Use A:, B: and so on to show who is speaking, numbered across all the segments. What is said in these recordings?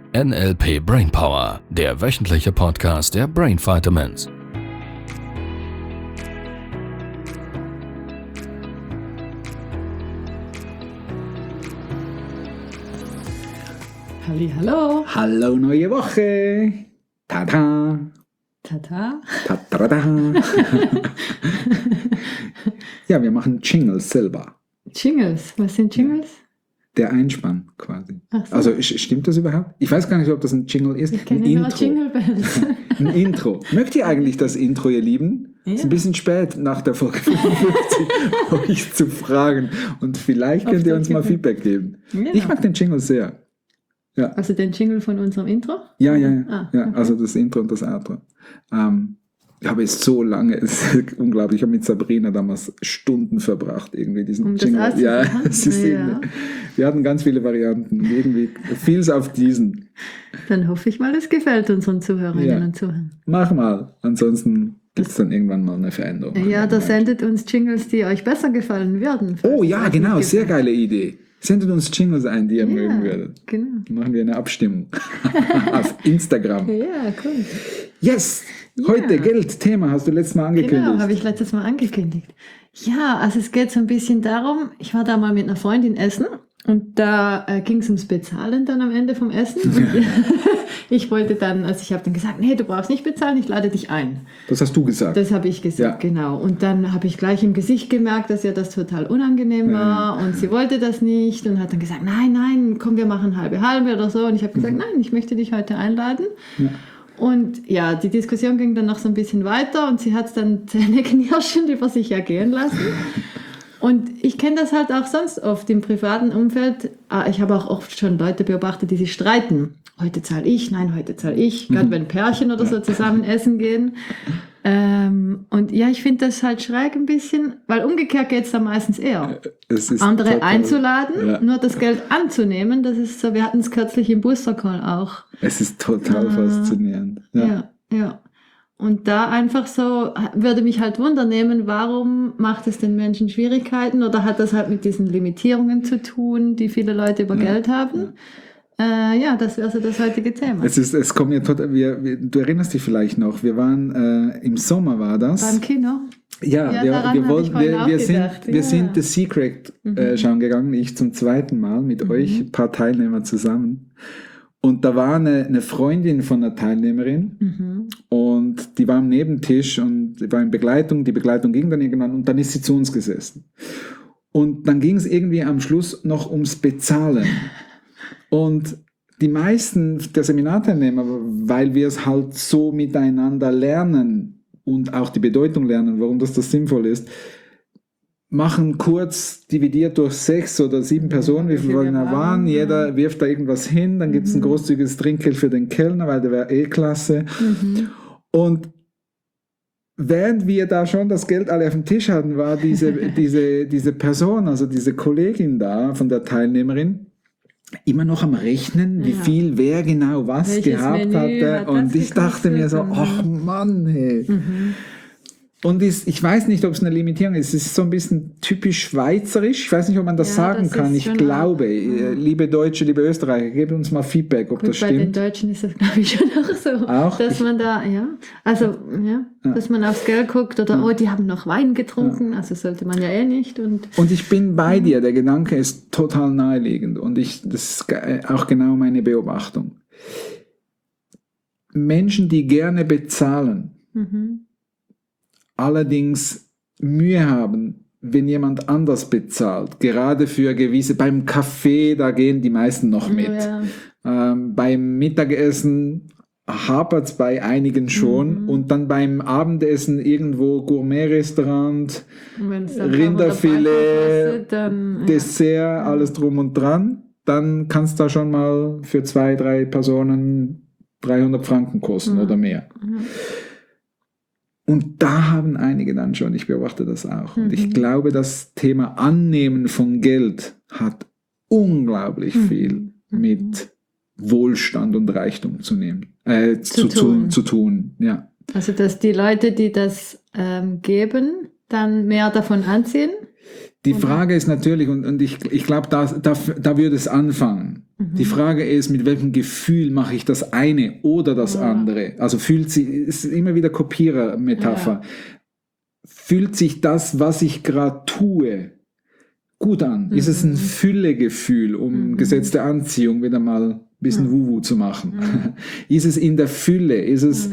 A: NLP Brainpower, der wöchentliche Podcast der Brain Vitamins.
B: Hallo.
C: Hallo, neue Woche. Tada.
B: Tata.
C: Tada. Ja, wir machen Jingles selber.
B: Jingles. Was sind Jingles?
C: Der Einspann quasi.
B: Ach so.
C: Also stimmt das überhaupt? Ich weiß gar nicht, ob das ein Jingle ist.
B: Ich kenne nur Jingle Bells.
C: Ein Intro. Mögt ihr eigentlich das Intro, ihr Lieben?
B: Ja.
C: Ist ein bisschen spät nach der Folge 55, euch zu fragen. Und vielleicht könnt ihr uns mal Feedback geben.
B: Ja.
C: Ich mag den Jingle sehr. Ja.
B: Also den Jingle von unserem Intro?
C: Ja.
B: Okay.
C: Also das Intro und das Outro. Ich habe es so lange, es ist unglaublich, ich habe mit Sabrina damals Stunden verbracht, irgendwie diesen
B: Um das
C: Jingle. Ja,
B: auszumachen?
C: es ist
B: Ja.
C: wir hatten ganz viele Varianten und irgendwie fiel es auf diesen.
B: Dann hoffe ich mal, es gefällt unseren Zuhörerinnen
C: Ja.
B: und Zuhörern.
C: Mach mal, ansonsten gibt es dann irgendwann mal eine Veränderung.
B: Ja, da sendet uns Jingles, die euch besser gefallen würden.
C: Oh ja,
B: falls es
C: genau,
B: euch
C: sehr
B: gefällt.
C: geile Idee. Sendet uns Jingles ein, die ihr mögen würdet.
B: Genau.
C: Dann machen wir eine Abstimmung auf Instagram.
B: Ja, cool.
C: Yes! Heute
B: Ja.
C: Geld-Thema hast du letztes Mal angekündigt.
B: Genau, habe ich letztes Mal angekündigt. Ja, also es geht so ein bisschen darum, ich war da mal mit einer Freundin essen und da ging es ums Bezahlen dann am Ende vom Essen. Und ich wollte dann, also ich habe dann gesagt, nee, du brauchst nicht bezahlen, ich lade dich ein.
C: Das hast du gesagt.
B: Das habe ich gesagt,
C: Ja.
B: genau. Und dann habe ich gleich im Gesicht gemerkt, dass ihr das total unangenehm war und sie wollte das nicht und hat dann gesagt, nein, komm, wir machen halbe oder so. Und ich habe gesagt, nein, ich möchte dich heute einladen.
C: Ja.
B: Und ja, die Diskussion ging dann noch so ein bisschen weiter und sie hat es dann zähneknirschend über sich ergehen lassen. Und ich kenne das halt auch sonst oft im privaten Umfeld. Ich habe auch oft schon Leute beobachtet, die sich streiten. Heute zahle ich, nein, heute zahle ich. Gerade wenn Pärchen oder so zusammen essen gehen. Und ja, ich finde das halt schräg ein bisschen, weil umgekehrt geht es da meistens eher.
C: Es ist
B: Andere
C: total-
B: einzuladen,
C: Ja.
B: nur das Geld anzunehmen, das ist so, wir hatten es kürzlich im Booster-Call auch.
C: Es ist total faszinierend.
B: Ja. Und da einfach so, würde mich halt wundernehmen, warum macht es den Menschen Schwierigkeiten oder hat das halt mit diesen Limitierungen zu tun, die viele Leute über Geld haben? Ja, das wäre so das heutige Thema.
C: Es kommt ja total, du erinnerst dich vielleicht noch, wir waren, im Sommer war das.
B: Beim Kino?
C: Ja,
B: Ja,
C: wir
B: daran hab ich
C: wollten,
B: vorhin auch
C: wir
B: gedacht,
C: sind
B: ja.
C: The Secret schauen gegangen, ich zum zweiten Mal mit euch, ein paar Teilnehmer zusammen. Und da war eine Freundin von einer Teilnehmerin und die war am Nebentisch und die war in Begleitung, die Begleitung ging dann irgendwann und dann ist sie zu uns gesessen. Und dann ging es irgendwie am Schluss noch ums Bezahlen. Und die meisten der Seminarteilnehmer, weil wir es halt so miteinander lernen und auch die Bedeutung lernen, warum das sinnvoll ist, machen kurz dividiert durch 6 oder 7 Personen, wie viele wollen da waren. Jeder wirft da irgendwas hin, dann gibt es ein großzügiges Trinkgeld für den Kellner, weil der wäre klasse. Und während wir da schon das Geld alle auf dem Tisch hatten, war diese Person, also diese Kollegin da von der Teilnehmerin, immer noch am Rechnen, wie viel wer genau was
B: Welches
C: gehabt
B: Menü
C: hatte.
B: hat
C: Und
B: das
C: ich dachte mir so,
B: gekostet?
C: ach Mann, hey. Und ich weiß nicht, ob es eine Limitierung ist. Es ist so ein bisschen typisch schweizerisch. Ich weiß nicht, ob man das
B: Ja,
C: sagen
B: das
C: kann.
B: ist
C: Ich
B: schon
C: glaube,
B: auch,
C: liebe Deutsche, liebe Österreicher, gebt uns mal Feedback, ob das
B: Bei den
C: stimmt.
B: Deutschen ist das, glaube ich, schon auch so.
C: Auch?
B: Dass man da, dass man aufs Geld guckt oder, oh, die haben noch Wein getrunken. Also sollte man ja nicht. Und
C: Ich bin bei dir. Der Gedanke ist total naheliegend. Und das ist auch genau meine Beobachtung. Menschen, die gerne bezahlen, allerdings Mühe haben, wenn jemand anders bezahlt. Gerade für gewisse, beim Kaffee, da gehen die meisten noch mit.
B: Ja.
C: Beim Mittagessen hapert es bei einigen schon. Und dann beim Abendessen irgendwo Gourmet-Restaurant,
B: Wenn's dann
C: Rinderfilet,
B: kostet, dann,
C: Dessert, alles drum und dran. Dann kann es da schon mal für 2, 3 Personen 300 Franken kosten oder mehr. Und da haben einige dann schon, ich beobachte das auch. Und ich glaube, das Thema Annehmen von Geld hat unglaublich viel mit Wohlstand und Reichtum zu tun. Ja.
B: Also, dass die Leute, die das geben, dann mehr davon anziehen?
C: Die Frage ist natürlich, und ich glaube, da würde es anfangen. Die Frage ist, mit welchem Gefühl mache ich das eine oder das andere? Also ist immer wieder Kopierer-Metapher. Fühlt sich das, was ich gerade tue, gut an? Ist es ein Füllegefühl, um Gesetz der Anziehung wieder mal ein bisschen Wuhu zu machen? Ist es in der Fülle? Ist es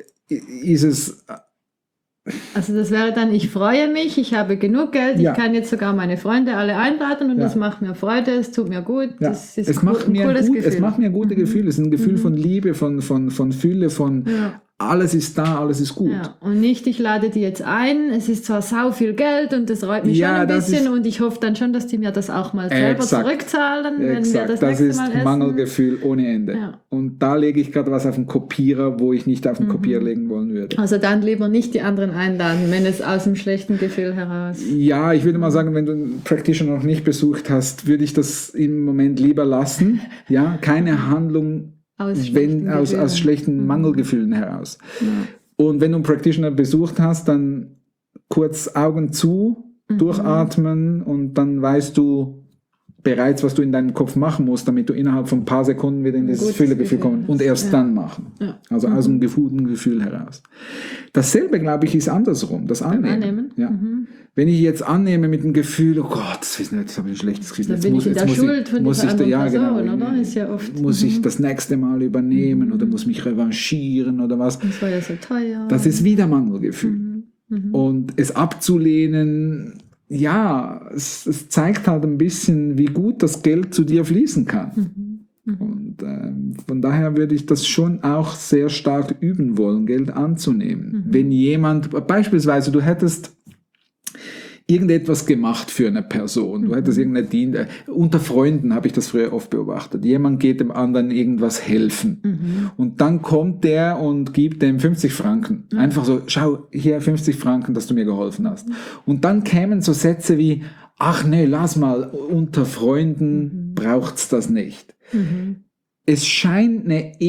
B: Also das wäre dann, ich freue mich, ich habe genug Geld, ich kann jetzt sogar meine Freunde alle einladen und das macht mir Freude, es tut mir gut, das ist
C: es macht mir
B: cooles Gefühl.
C: Es macht mir gute Gefühle, es ist ein Gefühl von Liebe, von Fülle, von alles ist da, alles ist gut.
B: Ja, und nicht, ich lade die jetzt ein, es ist zwar sau viel Geld und das reut mich schon ein bisschen und ich hoffe dann schon, dass die mir das auch mal selber zurückzahlen, wenn wir das nächste Mal essen. Das ist Mangelgefühl
C: ohne Ende. Ja. Und da lege ich gerade was auf den Kopierer, wo ich nicht auf den Kopierer legen wollen würde.
B: Also dann lieber nicht die anderen einladen, wenn es aus dem schlechten Gefühl heraus...
C: Ja, ich würde mal sagen, wenn du einen Practitioner noch nicht besucht hast, würde ich das im Moment lieber lassen. Ja, keine Handlung aus schlechten Mangelgefühlen heraus. Ja. Und wenn du einen Practitioner besucht hast, dann kurz Augen zu, durchatmen und dann weißt du bereits, was du in deinem Kopf machen musst, damit du innerhalb von ein paar Sekunden wieder in dieses Füllegefühl kommst und erst dann machen. Ja. Also aus einem guten Gefühl heraus. Dasselbe, glaube ich, ist andersrum, das Annehmen. Ja. Wenn ich jetzt annehme mit dem Gefühl, oh Gott, jetzt habe ich ein schlechtes Gefühl.
B: Dann bin ich in der Schuld von dieser anderen Person, oder? Ist ja oft,
C: muss ich das nächste Mal übernehmen oder muss mich revanchieren oder was.
B: Das war ja so teuer.
C: Das ist wieder Mangelgefühl. Und es abzulehnen, ja, es zeigt halt ein bisschen, wie gut das Geld zu dir fließen kann. Und von daher würde ich das schon auch sehr stark üben wollen, Geld anzunehmen. Wenn jemand, beispielsweise du hättest irgendetwas gemacht für eine Person, du hättest unter Freunden habe ich das früher oft beobachtet, jemand geht dem anderen irgendwas helfen und dann kommt der und gibt dem 50 Franken, einfach so, schau, hier 50 Franken, dass du mir geholfen hast. Und dann kämen so Sätze wie, ach nee, lass mal, unter Freunden braucht's das nicht. Es scheint eine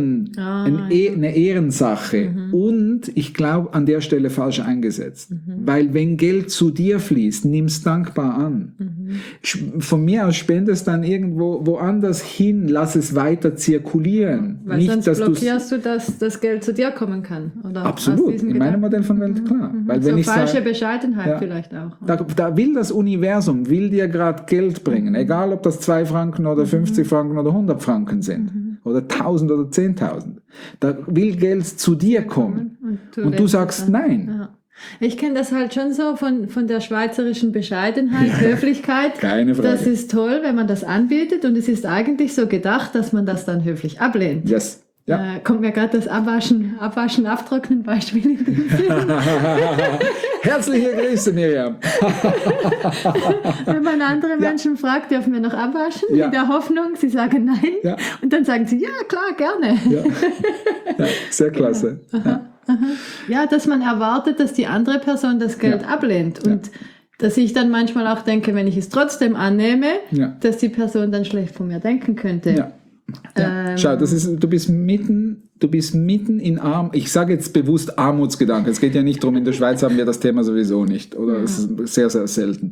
C: Ehrensache und ich glaube an der Stelle falsch eingesetzt. Weil wenn Geld zu dir fließt, nimm es dankbar an. Von mir aus spendest dann irgendwo woanders hin, lass es weiter zirkulieren.
B: Weil nicht, sonst blockierst du, dass das Geld zu dir kommen kann. Oder
C: absolut, in meinem Modell von Welt, klar. Weil
B: so wenn ich falsche Bescheidenheit vielleicht auch.
C: Da will das Universum, will dir gerade Geld bringen, egal ob das 2 Franken oder 50 Franken oder 100 Franken sind. Oder 1000 oder 10.000. Da will Geld zu dir kommen. Und du sagst nein.
B: Ja. Ich kenne das halt schon so von der schweizerischen Bescheidenheit, Höflichkeit.
C: Keine Frage.
B: Das ist toll, wenn man das anbietet und es ist eigentlich so gedacht, dass man das dann höflich ablehnt.
C: Yes. Ja.
B: Kommt mir gerade das Abwaschen, Abtrocknen Beispiel in den Sinn.
C: Herzliche Grüße, Miriam.
B: Wenn man andere Menschen fragt, dürfen wir noch abwaschen? In der Hoffnung, sie sagen nein. Ja. Und dann sagen sie, ja klar, gerne.
C: Ja, sehr klasse.
B: Genau. Ja, dass man erwartet, dass die andere Person das Geld ablehnt. Und dass ich dann manchmal auch denke, wenn ich es trotzdem annehme, dass die Person dann schlecht von mir denken könnte. Ja.
C: Schau, du bist mitten in ich sage jetzt bewusst Armutsgedanken. Es geht ja nicht darum, in der Schweiz haben wir das Thema sowieso nicht. Oder es ist sehr, sehr selten.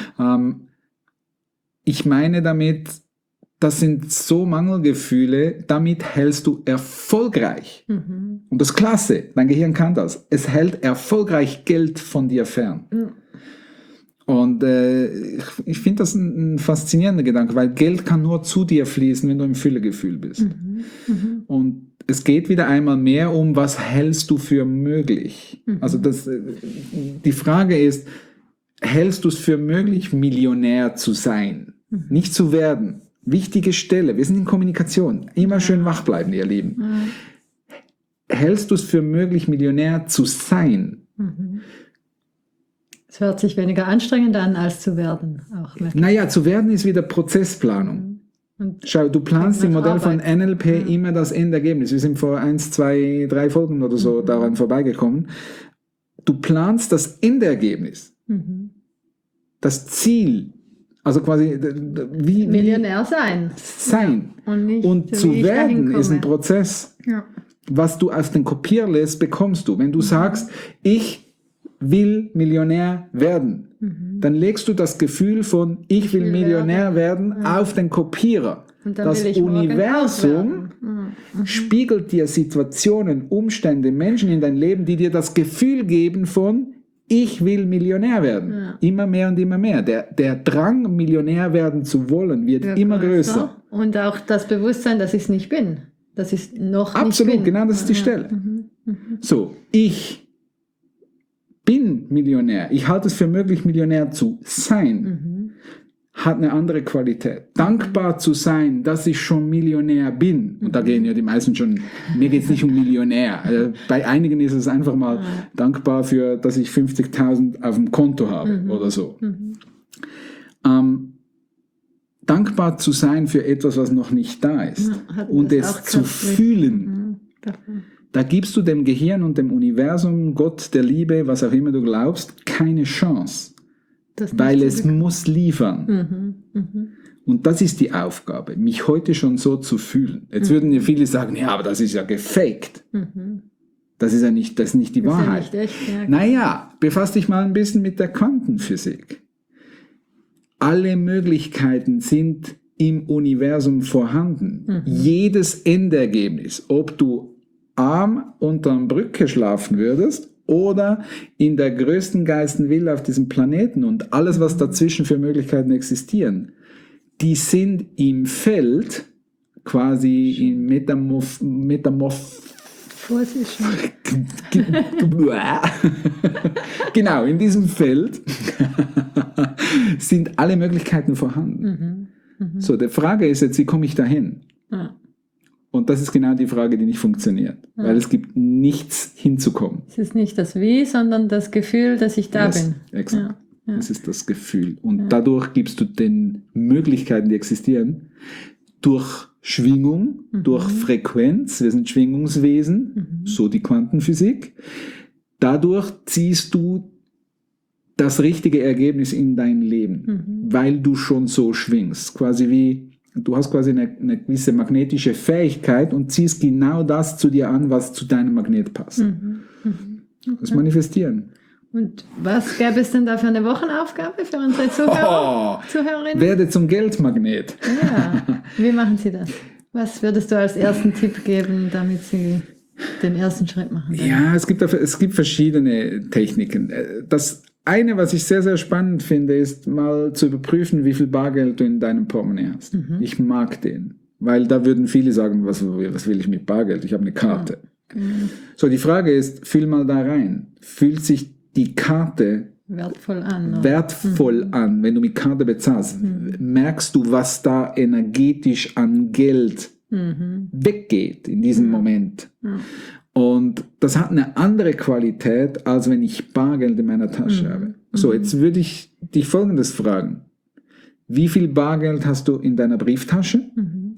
C: Ich meine damit, das sind so Mangelgefühle, damit hältst du erfolgreich. Und das ist klasse, dein Gehirn kann das. Es hält erfolgreich Geld von dir fern. Und ich finde das ein faszinierender Gedanke, weil Geld kann nur zu dir fließen, wenn du im Füllegefühl bist. Und es geht wieder einmal mehr um, was hältst du für möglich? Also die Frage ist, hältst du es für möglich, Millionär zu sein? Nicht zu werden. Wichtige Stelle, wir sind in Kommunikation. Immer schön wach bleiben, ihr Lieben. Hältst du es für möglich, Millionär zu sein?
B: Es hört sich weniger anstrengend an, als zu werden.
C: Naja, zu werden ist wieder Prozessplanung. Schau, du planst im Modell von NLP immer das Endergebnis. Wir sind vor 1, 2, 3 Folgen oder so daran vorbeigekommen. Du planst das Endergebnis. Das Ziel. Also quasi wie
B: Millionär sein.
C: Und zu werden ist ein Prozess. Was du auf den Kopierlist bekommst du. Wenn du sagst, ich will Millionär werden, dann legst du das Gefühl von ich will Millionär werden auf den Kopierer.
B: Und dann
C: Das
B: will ich morgen
C: Universum spiegelt dir Situationen, Umstände, Menschen in dein Leben, die dir das Gefühl geben von ich will Millionär werden.
B: Ja.
C: Immer mehr und immer mehr. Der Drang, Millionär werden zu wollen, wird immer größer.
B: Und auch das Bewusstsein, dass ich es nicht bin. Dass ich es noch
C: Absolut,
B: nicht bin.
C: genau das ist die Stelle. So, ich bin Millionär. Ich halte es für möglich, Millionär zu sein. Hat eine andere Qualität. Dankbar zu sein, dass ich schon Millionär bin. Und da gehen ja die meisten schon, mir geht es nicht um Millionär. Also bei einigen ist es einfach mal dankbar für, dass ich 50.000 auf dem Konto habe oder so. Dankbar zu sein für etwas, was noch nicht da ist. Und es zu fühlen. Da gibst du dem Gehirn und dem Universum, Gott, der Liebe, was auch immer du glaubst, keine Chance. Weil es muss liefern. Und das ist die Aufgabe, mich heute schon so zu fühlen. Jetzt würden ja viele sagen, ja, aber das ist ja gefaked. Das ist ja nicht, das ist nicht die Wahrheit.
B: Ja nicht echt, ja.
C: Naja, befass dich mal ein bisschen mit der Quantenphysik. Alle Möglichkeiten sind im Universum vorhanden. Jedes Endergebnis, ob du arm unterm Brücke schlafen würdest oder in der größten geilsten Villa auf diesem Planeten und alles, was dazwischen für Möglichkeiten existieren, die sind im Feld, quasi im genau, in diesem Feld sind alle Möglichkeiten vorhanden. So, die Frage ist jetzt, wie komme ich dahin? Und das ist genau die Frage, die nicht funktioniert. Weil es gibt nichts hinzukommen.
B: Es ist nicht das Wie, sondern das Gefühl, dass ich da bin.
C: Exakt. Es ist das Gefühl. Und dadurch gibst du den Möglichkeiten, die existieren, durch Schwingung, durch Frequenz, wir sind Schwingungswesen, so die Quantenphysik. Dadurch ziehst du das richtige Ergebnis in dein Leben, weil du schon so schwingst. Quasi wie du hast quasi eine gewisse magnetische Fähigkeit und ziehst genau das zu dir an, was zu deinem Magnet passt. Okay. Das Manifestieren.
B: Und was gäbe es denn da für eine Wochenaufgabe für unsere Zuhörerinnen?
C: Werde zum Geldmagnet.
B: Ja, wie machen Sie das? Was würdest du als ersten Tipp geben, damit Sie den ersten Schritt machen können?
C: Ja, es gibt verschiedene Techniken. Das eine, was ich sehr, sehr spannend finde, ist mal zu überprüfen, wie viel Bargeld du in deinem Portemonnaie hast. Ich mag den, weil da würden viele sagen, was will ich mit Bargeld? Ich habe eine Karte. So, die Frage ist, fühl mal da rein. Fühlt sich die Karte
B: wertvoll an,
C: wenn du mit Karte bezahlst? Merkst du, was da energetisch an Geld weggeht in diesem Moment? Und das hat eine andere Qualität, als wenn ich Bargeld in meiner Tasche habe. So, jetzt würde ich dich Folgendes fragen. Wie viel Bargeld hast du in deiner Brieftasche?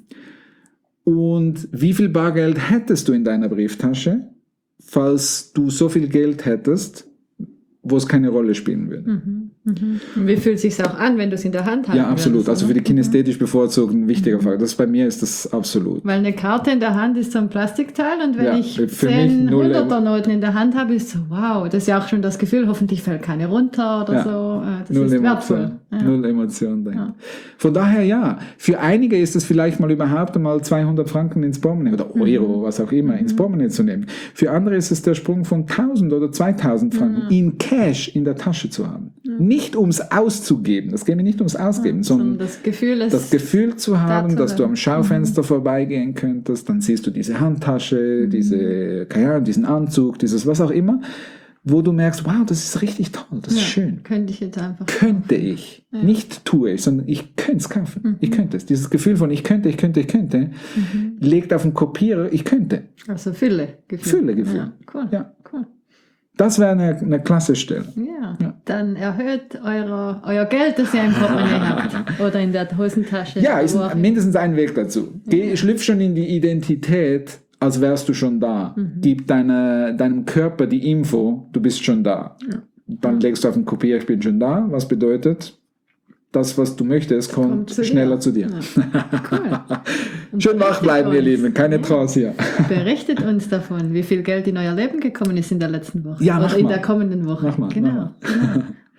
C: Und wie viel Bargeld hättest du in deiner Brieftasche, falls du so viel Geld hättest, wo es keine Rolle spielen würde?
B: Und wie fühlt es sich auch an, wenn du es in der Hand hast?
C: Ja, absolut. Also für die kinästhetisch Bevorzugten ein wichtiger Faktor. Das bei mir ist das absolut.
B: Weil eine Karte in der Hand ist so ein Plastikteil und wenn ich 10 100er-Noten in der Hand habe, ist so, wow, das ist ja auch schon das Gefühl, hoffentlich fällt keine runter oder so. Das
C: Null
B: ist
C: Emotion.
B: wertvoll.
C: Null Emotion dahinter. Von daher ja, für einige ist es vielleicht mal überhaupt einmal 200 Franken ins Portemonnaie oder Euro, was auch immer, ins Portemonnaie zu nehmen. Für andere ist es der Sprung von 1000 oder 2000 Franken in Cash in der Tasche zu haben. Nicht ums Auszugeben, das geht mir nicht ums Ausgeben, sondern das Gefühl zu haben, dass du am Schaufenster vorbeigehen könntest, dann siehst du diese Handtasche, diesen Anzug, dieses was auch immer, wo du merkst, wow, das ist richtig toll, das ist schön.
B: Könnte ich jetzt einfach
C: Könnte ich. Ja. Nicht tue ich, sondern ich könnte es kaufen. Ich könnte es. Dieses Gefühl von ich könnte, legt auf den Kopierer, ich könnte.
B: Also Fülle-Gefühl.
C: Fülle-Gefühl.
B: Ja, cool.
C: Ja. Cool. Das wäre eine klasse Stelle.
B: Ja. Dann erhöht euer Geld, das ihr im Portemonnaie habt. Oder in der Hosentasche.
C: Ja, ist mindestens ein Weg dazu. Schlüpf schon in die Identität, als wärst du schon da. Gib deinem Körper die Info, du bist schon da. Ja. Dann legst du auf den Kopierer, ich bin schon da. Was bedeutet, das, was du möchtest, kommt schneller zu dir. Ja. Cool. Schön wach bleiben, ihr Lieben. Keine Trance hier.
B: Berichtet uns davon, wie viel Geld in euer Leben gekommen ist in der letzten Woche.
C: Ja,
B: oder in der kommenden Woche.
C: Mach mal.
B: Genau.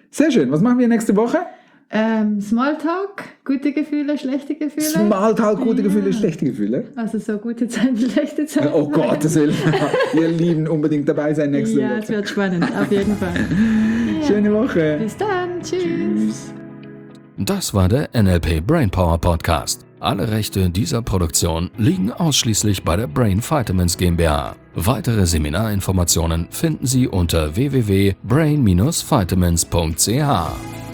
C: Sehr schön. Was machen wir nächste Woche?
B: Smalltalk, gute Gefühle, schlechte Gefühle.
C: Smalltalk, gute Gefühle, schlechte Gefühle.
B: Also so gute Zeiten, schlechte Zeiten.
C: Oh Gott, ihr Lieben, unbedingt dabei sein nächste Woche.
B: Ja, es wird spannend, auf jeden Fall.
C: Schöne Woche.
B: Bis dann, tschüss.
A: Das war der NLP Brainpower Podcast. Alle Rechte dieser Produktion liegen ausschließlich bei der Brain Vitamins GmbH. Weitere Seminarinformationen finden Sie unter www.brain-vitamins.ch.